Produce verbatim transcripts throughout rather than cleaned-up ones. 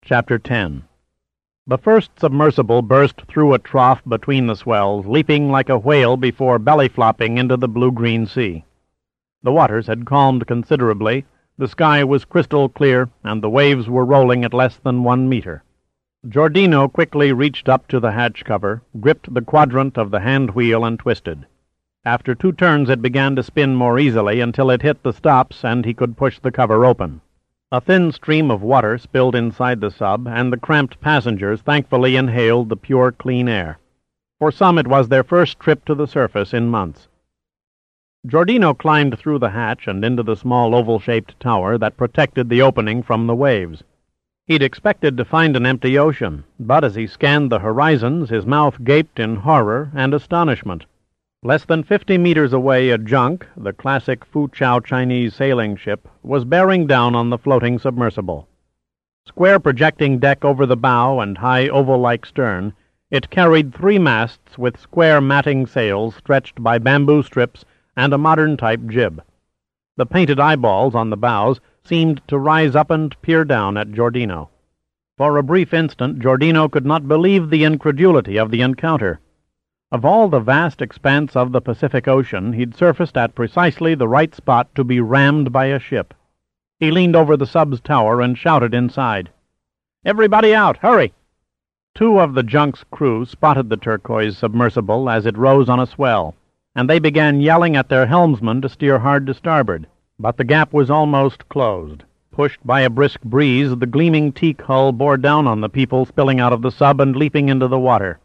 Chapter ten. The first submersible burst through a trough between the swells, leaping like a whale before belly-flopping into the blue-green sea. The waters had calmed considerably, the sky was crystal clear, and the waves were rolling at less than one meter. Giordino quickly reached up to the hatch cover, gripped the quadrant of the hand wheel, and twisted. After two turns it began to spin more easily until it hit the stops and he could push the cover open. A thin stream of water spilled inside the sub, and the cramped passengers thankfully inhaled the pure, clean air. For some it was their first trip to the surface in months. Giordino climbed through the hatch and into the small oval-shaped tower that protected the opening from the waves. He'd expected to find an empty ocean, but as he scanned the horizons, his mouth gaped in horror and astonishment. Less than fifty meters away, a junk, the classic Fuchao Chinese sailing ship, was bearing down on the floating submersible. Square projecting deck over the bow and high oval-like stern, it carried three masts with square matting sails stretched by bamboo strips and a modern-type jib. The painted eyeballs on the bows seemed to rise up and peer down at Giordino. For a brief instant, Giordino could not believe the incredulity of the encounter. Of all the vast expanse of the Pacific Ocean, he'd surfaced at precisely the right spot to be rammed by a ship. He leaned over the sub's tower and shouted inside, "Everybody out! Hurry!" Two of the junk's crew spotted the turquoise submersible as it rose on a swell, and they began yelling at their helmsman to steer hard to starboard. But the gap was almost closed. Pushed by a brisk breeze, the gleaming teak hull bore down on the people spilling out of the sub and leaping into the water.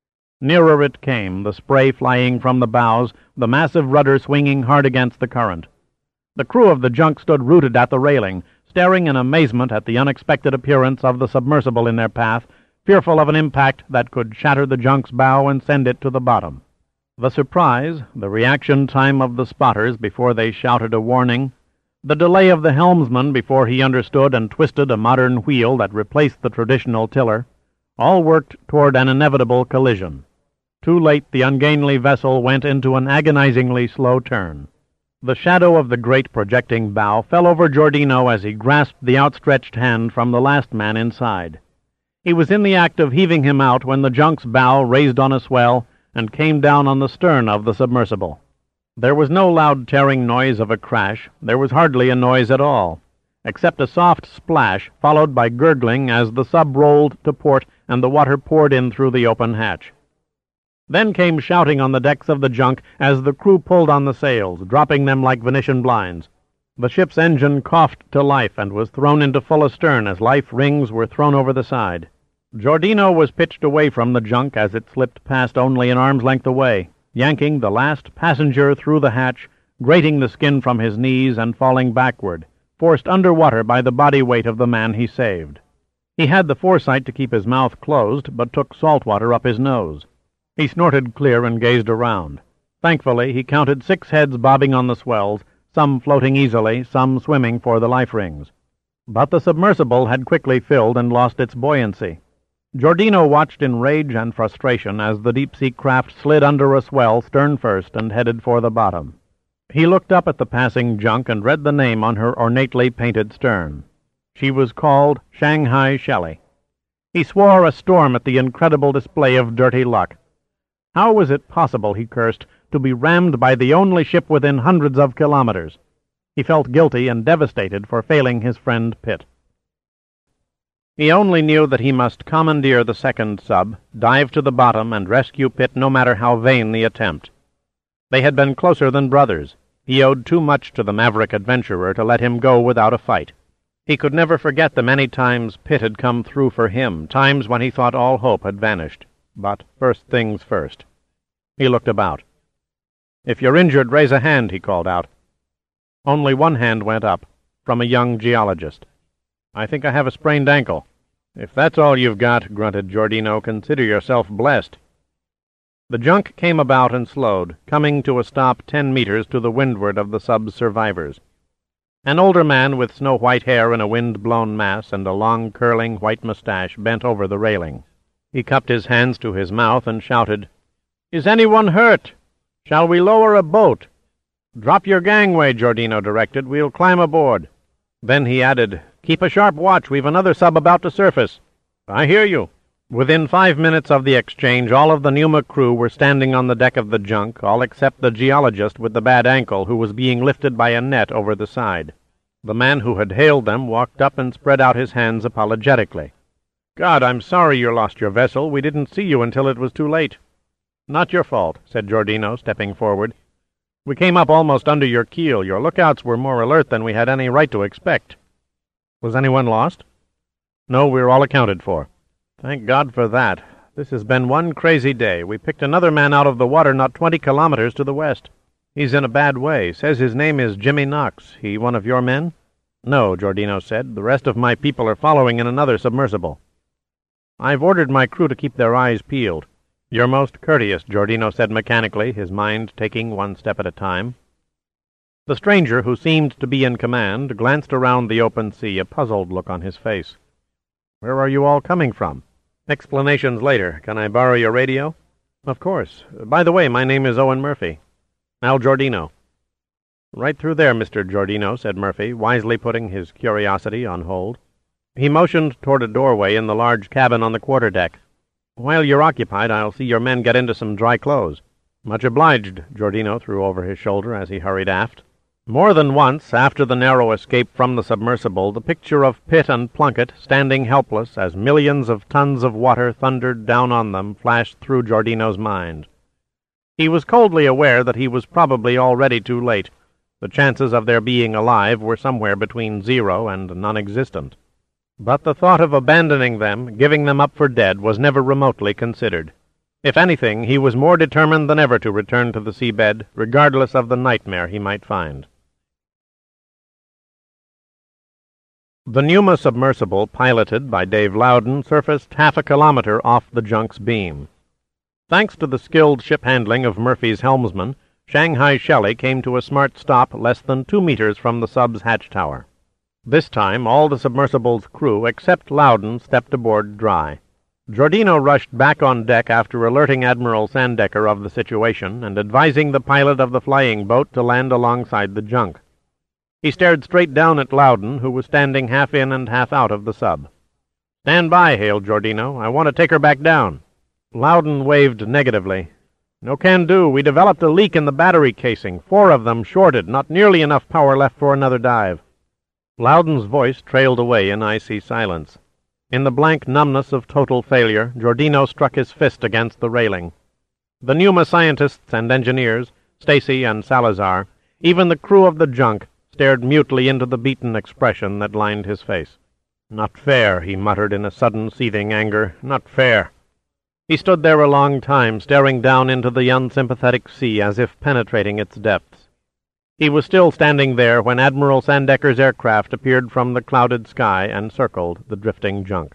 Nearer it came, the spray flying from the bows, the massive rudder swinging hard against the current. The crew of the junk stood rooted at the railing, staring in amazement at the unexpected appearance of the submersible in their path, fearful of an impact that could shatter the junk's bow and send it to the bottom. The surprise, the reaction time of the spotters before they shouted a warning, the delay of the helmsman before he understood and twisted a modern wheel that replaced the traditional tiller, all worked toward an inevitable collision. Too late, the ungainly vessel went into an agonizingly slow turn. The shadow of the great projecting bow fell over Giordino as he grasped the outstretched hand from the last man inside. He was in the act of heaving him out when the junk's bow raised on a swell and came down on the stern of the submersible. There was no loud tearing noise of a crash. There was hardly a noise at all, except a soft splash followed by gurgling as the sub rolled to port and the water poured in through the open hatch. Then came shouting on the decks of the junk as the crew pulled on the sails, dropping them like Venetian blinds. The ship's engine coughed to life and was thrown into full astern as life rings were thrown over the side. Giordino was pitched away from the junk as it slipped past only an arm's length away, yanking the last passenger through the hatch, grating the skin from his knees and falling backward, forced underwater by the body weight of the man he saved. He had the foresight to keep his mouth closed, but took salt water up his nose. He snorted clear and gazed around. Thankfully, he counted six heads bobbing on the swells, some floating easily, some swimming for the life rings. But the submersible had quickly filled and lost its buoyancy. Giordino watched in rage and frustration as the deep-sea craft slid under a swell stern first and headed for the bottom. He looked up at the passing junk and read the name on her ornately painted stern. She was called Shanghai Shelley. He swore a storm at the incredible display of dirty luck. How was it possible, he cursed, to be rammed by the only ship within hundreds of kilometers? He felt guilty and devastated for failing his friend Pitt. He only knew that he must commandeer the second sub, dive to the bottom, and rescue Pitt no matter how vain the attempt. They had been closer than brothers. He owed too much to the maverick adventurer to let him go without a fight. He could never forget the many times Pitt had come through for him, times when he thought all hope had vanished. But first things first. He looked about. "If you're injured, raise a hand," he called out. Only one hand went up, from a young geologist. "I think I have a sprained ankle." "If that's all you've got," grunted Giordino, "consider yourself blessed." The junk came about and slowed, coming to a stop ten meters to the windward of the sub's survivors. An older man with snow-white hair in a wind-blown mass and a long, curling white mustache bent over the railing. He cupped his hands to his mouth and shouted, "Is anyone hurt? Shall we lower a boat?" "Drop your gangway," Giordino directed. "We'll climb aboard." Then he added, Keep a sharp watch. We've another sub about to surface." "I hear you." Within five minutes of the exchange, all of the Pneuma crew were standing on the deck of the junk, all except the geologist with the bad ankle, who was being lifted by a net over the side. The man who had hailed them walked up and spread out his hands apologetically. "God, I'm sorry you lost your vessel. We didn't see you until it was too late." "Not your fault," said Giordino, stepping forward. "We came up almost under your keel. Your lookouts were more alert than we had any right to expect." "Was anyone lost?" "No, we're all accounted for." "Thank God for that. This has been one crazy day. We picked another man out of the water not twenty kilometers to the west. He's in a bad way. Says his name is Jimmy Knox. He one of your men?" "No," Giordino said. "The rest of my people are following in another submersible." "I've ordered my crew to keep their eyes peeled." "You're most courteous," Giordino said mechanically, his mind taking one step at a time. The stranger, who seemed to be in command, glanced around the open sea, a puzzled look on his face. "Where are you all coming from?" "Explanations later. Can I borrow your radio?" "Of course. By the way, my name is Owen Murphy." "Al Giordino." "Right through there, Mister Giordino," said Murphy, wisely putting his curiosity on hold. He motioned toward a doorway in the large cabin on the quarterdeck. "While you're occupied, I'll see your men get into some dry clothes." "Much obliged," Giordino threw over his shoulder as he hurried aft. More than once, after the narrow escape from the submersible, the picture of Pitt and Plunkett, standing helpless as millions of tons of water thundered down on them, flashed through Giordino's mind. He was coldly aware that he was probably already too late. The chances of their being alive were somewhere between zero and non-existent. But the thought of abandoning them, giving them up for dead, was never remotely considered. If anything, he was more determined than ever to return to the seabed, regardless of the nightmare he might find. The Pneuma submersible, piloted by Dave Loudon, surfaced half a kilometer off the junk's beam. Thanks to the skilled ship handling of Murphy's helmsman, Shanghai Shelley came to a smart stop less than two meters from the sub's hatch tower. This time, all the submersible's crew, except Loudon, stepped aboard dry. Giordino rushed back on deck after alerting Admiral Sandecker of the situation and advising the pilot of the flying boat to land alongside the junk. He stared straight down at Loudon, who was standing half in and half out of the sub. "Stand by," hailed Giordino. "I want to take her back down." Loudon waved negatively. "No can do. We developed a leak in the battery casing. Four of them shorted. Not nearly enough power left for another dive." Loudon's voice trailed away in icy silence. In the blank numbness of total failure, Giordino struck his fist against the railing. The Pneuma scientists and engineers, Stacy and Salazar, even the crew of the junk, stared mutely into the beaten expression that lined his face. "Not fair," he muttered in a sudden seething anger. "Not fair." He stood there a long time, staring down into the unsympathetic sea as if penetrating its depths. He was still standing there when Admiral Sandecker's aircraft appeared from the clouded sky and circled the drifting junk.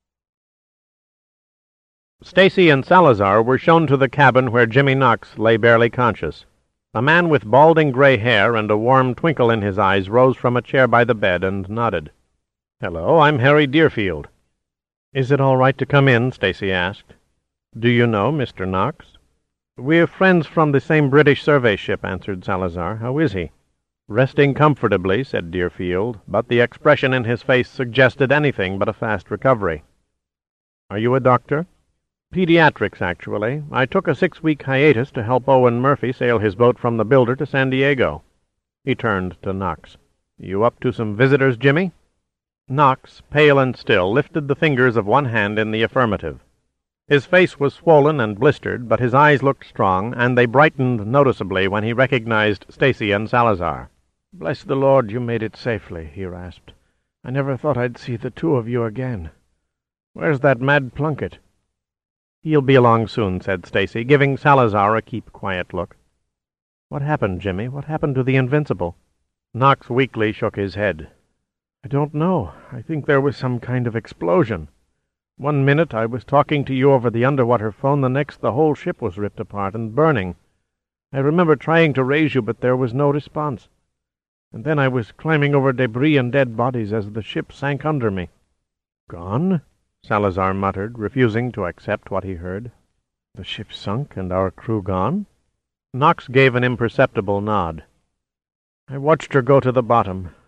Stacy and Salazar were shown to the cabin where Jimmy Knox lay barely conscious. A man with balding gray hair and a warm twinkle in his eyes rose from a chair by the bed and nodded. "Hello, I'm Harry Deerfield." "Is it all right to come in?" Stacy asked. "Do you know Mister Knox?" "We're friends from the same British survey ship," answered Salazar. "How is he?" "Resting comfortably," said Deerfield, but the expression in his face suggested anything but a fast recovery. "Are you a doctor?" "Pediatrics, actually. I took a six-week hiatus to help Owen Murphy sail his boat from the Builder to San Diego." He turned to Knox. "You up to some visitors, Jimmy?" Knox, pale and still, lifted the fingers of one hand in the affirmative. His face was swollen and blistered, but his eyes looked strong, and they brightened noticeably when he recognized Stacy and Salazar. "Bless the Lord you made it safely," he rasped. "I never thought I'd see the two of you again. Where's that mad Plunkett?" "He'll be along soon," said Stacy, giving Salazar a keep-quiet look. "What happened, Jimmy? What happened to the Invincible?" Knox weakly shook his head. "I don't know. I think there was some kind of explosion. One minute I was talking to you over the underwater phone, the next the whole ship was ripped apart and burning. I remember trying to raise you, but there was no response. And then I was climbing over debris and dead bodies as the ship sank under me." "Gone?" Salazar muttered, refusing to accept what he heard. "The ship sunk and our crew gone?" Knox gave an imperceptible nod. "I watched her go to the bottom.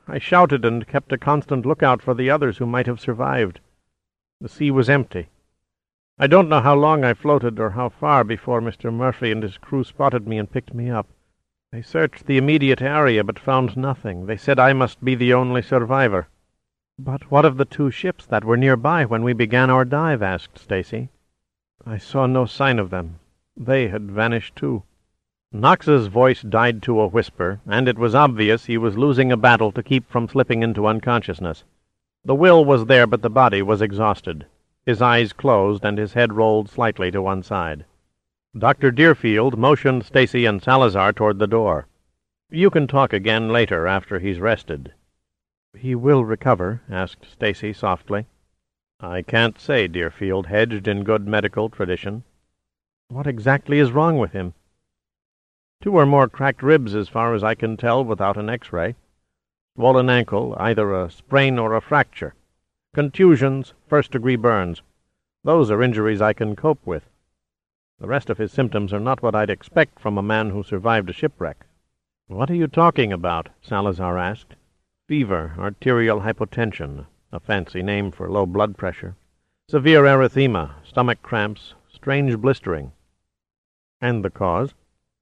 I shouted and kept a constant lookout for the others who might have survived. The sea was empty. I don't know how long I floated or how far before Mister Murphy and his crew spotted me and picked me up. They searched the immediate area but found nothing. They said I must be the only survivor. "But what of the two ships that were nearby when we began our dive?" asked Stacy. "I saw no sign of them. They had vanished too." Knox's voice died to a whisper, and it was obvious he was losing a battle to keep from slipping into unconsciousness. The will was there, but the body was exhausted. His eyes closed, and his head rolled slightly to one side. Doctor Deerfield motioned Stacy and Salazar toward the door. "You can talk again later, after he's rested." "He will recover?" asked Stacy softly. "I can't say," Deerfield hedged in good medical tradition. "What exactly is wrong with him?" "Two or more cracked ribs, as far as I can tell without an X-ray. Swollen ankle, either a sprain or a fracture. Contusions, first-degree burns. Those are injuries I can cope with. The rest of his symptoms are not what I'd expect from a man who survived a shipwreck." "What are you talking about?" Salazar asked. "Fever, arterial hypotension, a fancy name for low blood pressure, severe erythema, stomach cramps, strange blistering." "And the cause?"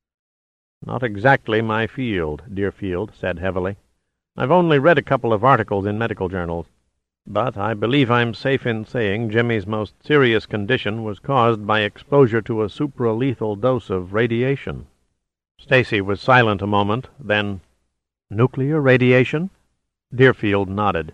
"Not exactly my field," Deerfield said heavily. "I've only read a couple of articles in medical journals. But I believe I'm safe in saying Jimmy's most serious condition was caused by exposure to a supralethal dose of radiation." Stacy was silent a moment, then, "Nuclear radiation?" Deerfield nodded.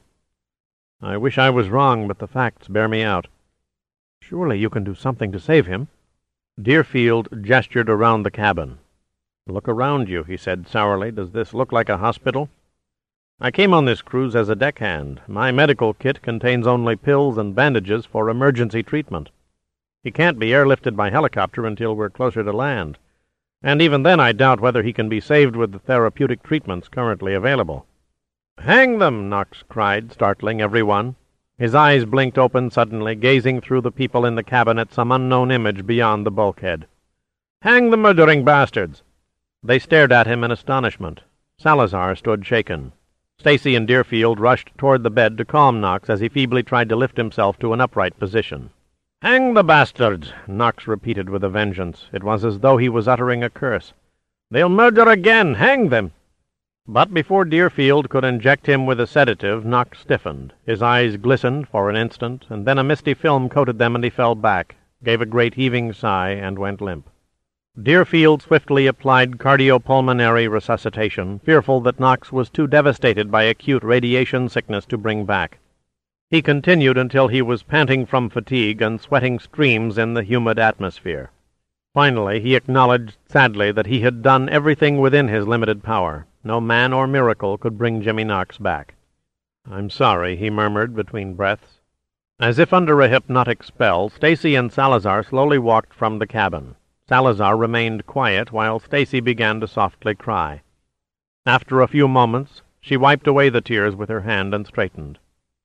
"I wish I was wrong, but the facts bear me out." "Surely you can do something to save him." Deerfield gestured around the cabin. "Look around you," he said sourly. "Does this look like a hospital? I came on this cruise as a deckhand. My medical kit contains only pills and bandages for emergency treatment. He can't be airlifted by helicopter until we're closer to land, and even then I doubt whether he can be saved with the therapeutic treatments currently available." "Hang them!" Knox cried, startling everyone. His eyes blinked open suddenly, gazing through the people in the cabin at some unknown image beyond the bulkhead. "Hang the murdering bastards!" They stared at him in astonishment. Salazar stood shaken. Stacy and Deerfield rushed toward the bed to calm Knox as he feebly tried to lift himself to an upright position. "Hang the bastards!" Knox repeated with a vengeance. It was as though he was uttering a curse. "They'll murder again! Hang them!" But before Deerfield could inject him with a sedative, Knox stiffened. His eyes glistened for an instant, and then a misty film coated them, and he fell back, gave a great heaving sigh, and went limp. Deerfield swiftly applied cardiopulmonary resuscitation, fearful that Knox was too devastated by acute radiation sickness to bring back. He continued until he was panting from fatigue and sweating streams in the humid atmosphere. Finally, he acknowledged sadly that he had done everything within his limited power. No man or miracle could bring Jimmy Knox back. "I'm sorry," he murmured between breaths. As if under a hypnotic spell, Stacy and Salazar slowly walked from the cabin. Salazar remained quiet while Stacy began to softly cry. After a few moments, she wiped away the tears with her hand and straightened.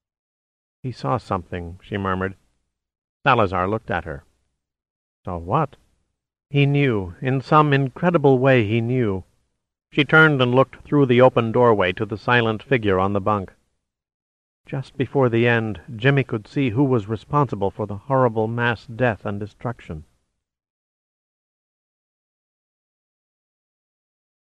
"He saw something," she murmured. Salazar looked at her. "Saw what?" "He knew. In some incredible way he knew." She turned and looked through the open doorway to the silent figure on the bunk. "Just before the end, Jimmy could see who was responsible for the horrible mass death and destruction.